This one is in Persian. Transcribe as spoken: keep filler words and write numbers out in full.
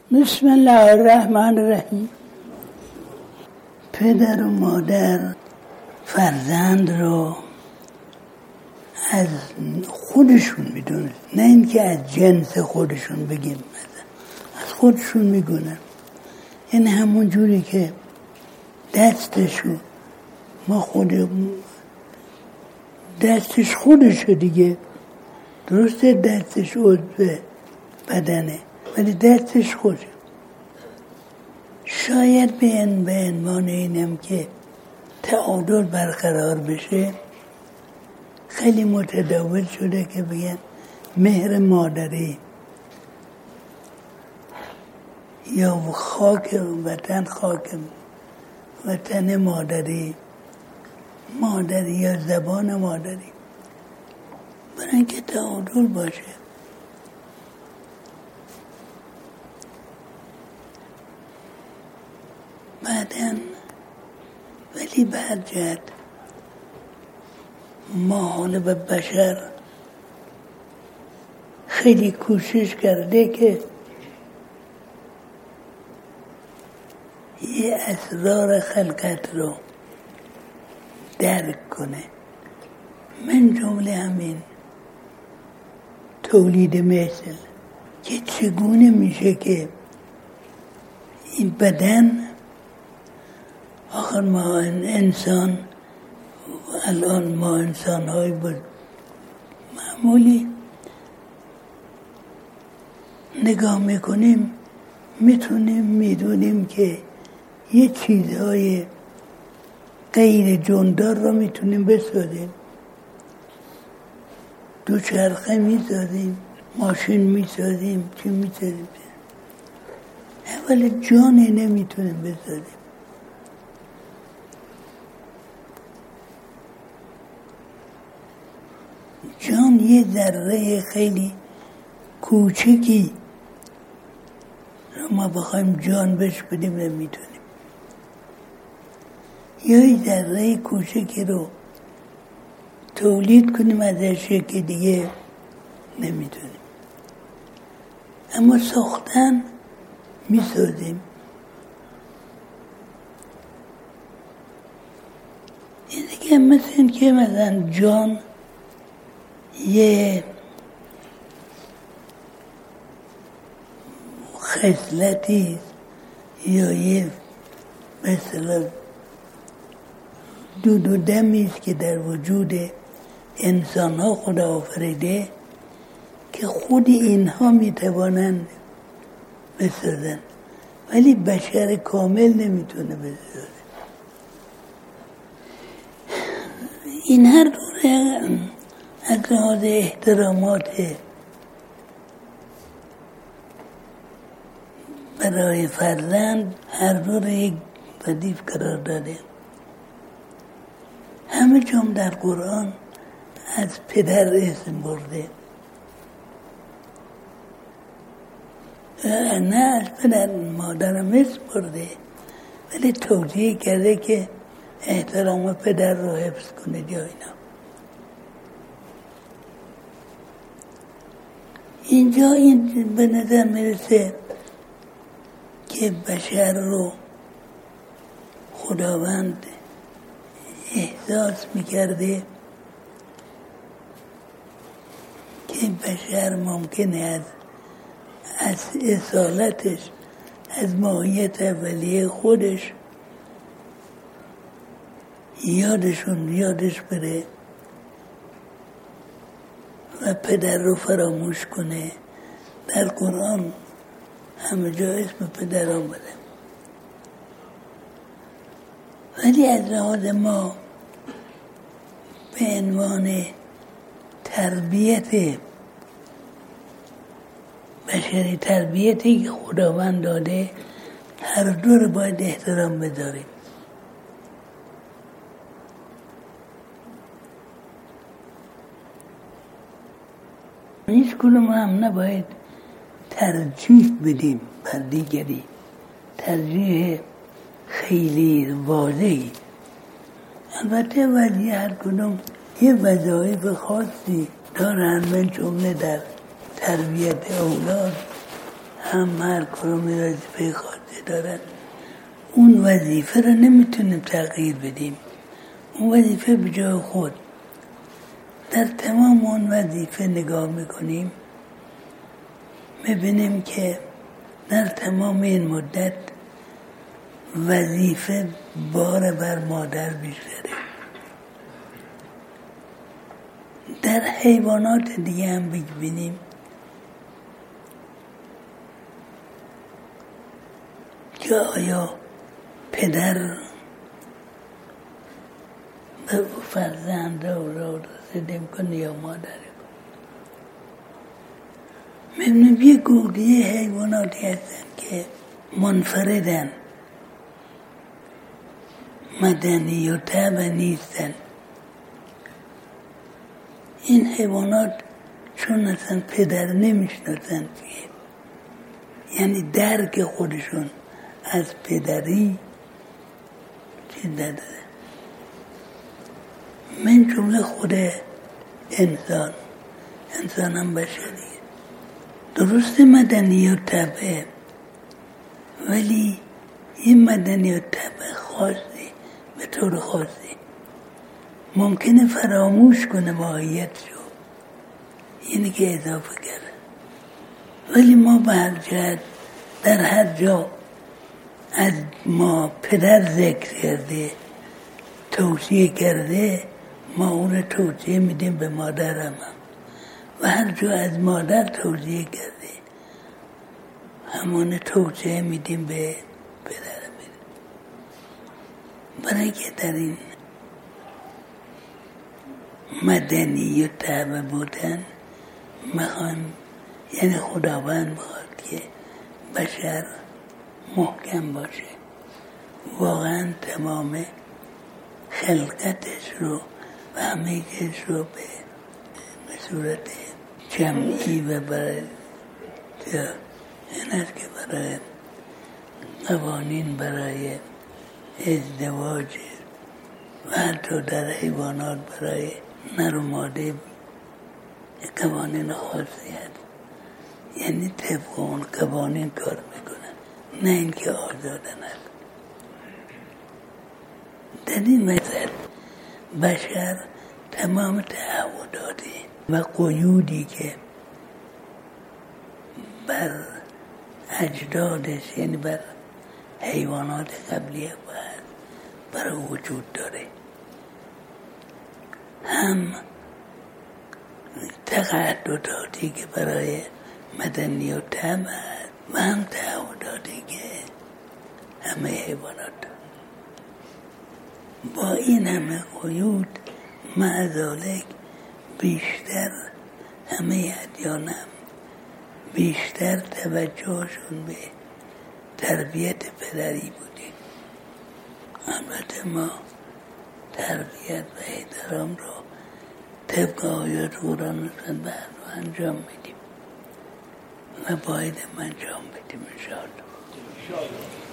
بسم الله الرحمن الرحیم. پدر و مادر فرزند رو از خودشون میدونن، نه اینکه از جنس خودشون بگیم، از خودشون میگونن. یعنی همون جوری که دستشو ما خود دستش خودشو دیگه، درسته دستش عضو بدنه ولی دستش خوشه. شاید به این به عنوان اینم که تعادل برقرار بشه خیلی متداول شده که بگن مهر مادری یا خاک وطن، خاک وطن مادری، مادری یا زبان مادری، برای اینکه تعادل باشه. بعدن ولی بعد جد ما حال به بشر خیلی کوشش کرده که یه اسرار خلقت رو درک کنه، من جمله همین تولید مثل که چگونه میشه که این بدن، آخر ما انسان الان ما انسان های بود معمولی نگاه میکنیم میتونیم میدونیم که یه چیزهای غیر جاندار رو میتونیم بسازیم. دوچرخه میسازیم، ماشین میسازیم، چی میسازیم، ولی جانی نمیتونیم بسازیم. جان یه ذره خیلی کوچکی رو ما بخوایم جان بهش بدیم نمیتونیم، یا یه ذره کوچکی رو تولید کنیم ازش که دیگه نمیتونیم، اما ساختن میسازیم. این دیگه مثل این که مثلا جان یه خصلتی یا یه مثلا دود و دمی است که در وجود انسان ها خدا آفریده که خود اینها میتوانند بسازن، ولی بشر کامل نمیتونه بسازه. این هر دوره از لحاظ احترامات برای فرزند هر دو را یک ردیف قرار داده. همه جام در قرآن از پدر اسم برده، نه از پدر مادرم اسم برده، ولی توجیه کرده که احترام پدر رو حفظ کنه یا اینا. اینجا این به نظر میرسه که بشر رو خداوند احساس میکرده که بشر ممکنه از از اصالتش، از ماهیت اولیه خودش یادشون یادش بره و پدر رو فراموش کنه. در قرآن همه جا اسم پدر آمده، ولی از لحاظ ما به عنوان تربیت بشری، تربیتی که خداوند داده، هر دو رو باید احترام بذاریم. هیچ کدوم هم نباید ترجیح بدیم بر دیگری، ترجیح خیلی واضحی. البته ولی هر کدوم یه وظایف خاصی دارن، من جمله در تربیت اولاد هم هر کدوم وظیفه خاصی دارن. اون وظیفه رو نمیتونیم تغییر بدیم، اون وظیفه به جای خود. در تمام اون وظیفه نگاه میکنیم میبینیم که در تمام این مدت وظیفه بار بر مادر بیشتره. در حیوانات دیگه هم ببینیم که آیا پدر به فرزند را رسیده میکنه یا مادر. میبینیم یه گروه حیواناتی هستن که منفردن، مدنی و طبع نیستن. این حیوانات چون اصلا پدر نمیشناسن، یعنی درک خودشون از پدری چیز نداره. من جمله خود انسان انسان هم بشری درست مدنی و طبع، ولی یه مدنی و طبع خاصی به طور خاصی ممکنه فراموش کنه ماهیت شو، اینی که اضافه کرده. ولی ما به هر جهت در هر جا از ما پدر ذکر کرده، توصیه کرده، ما اون رو توصیه میدیم به مادر هم, هم و هر جا از مادر توصیه کرده همون توصیه میدیم به پدر هم. برای که در این مدنی و طبع بودن میخوایم، یعنی خداوند میخواد که بشر محکم باشه، واقعا تمام خلقتش رو و همه‌چیز رو به صورت جمعی و برای این است که برای قوانین برای ازدواج و حتی در حیوانات برای نر و ماده قوانین خاصی هست، یعنی طبق اون قوانین کار میکنن، نه اینکه آزادن هست. در این مثل بشر تمام تعهداتی و قیودی که بر اجدادش، یعنی بر حیوانات قبلیه باید برای وجود داره، هم تقاعداتی که برای مدنی و طبع و هم تعهداتی که همه حیوانات. با این همه قیود مع ذالک بیشتر همه ادیان هم بیشتر توجهشون به تربیت پدری بودیم. البته ما تربیت و احترام رو طبق آیات قرآن رو انجام میدیم و باید انجام بدیم انشاءالله.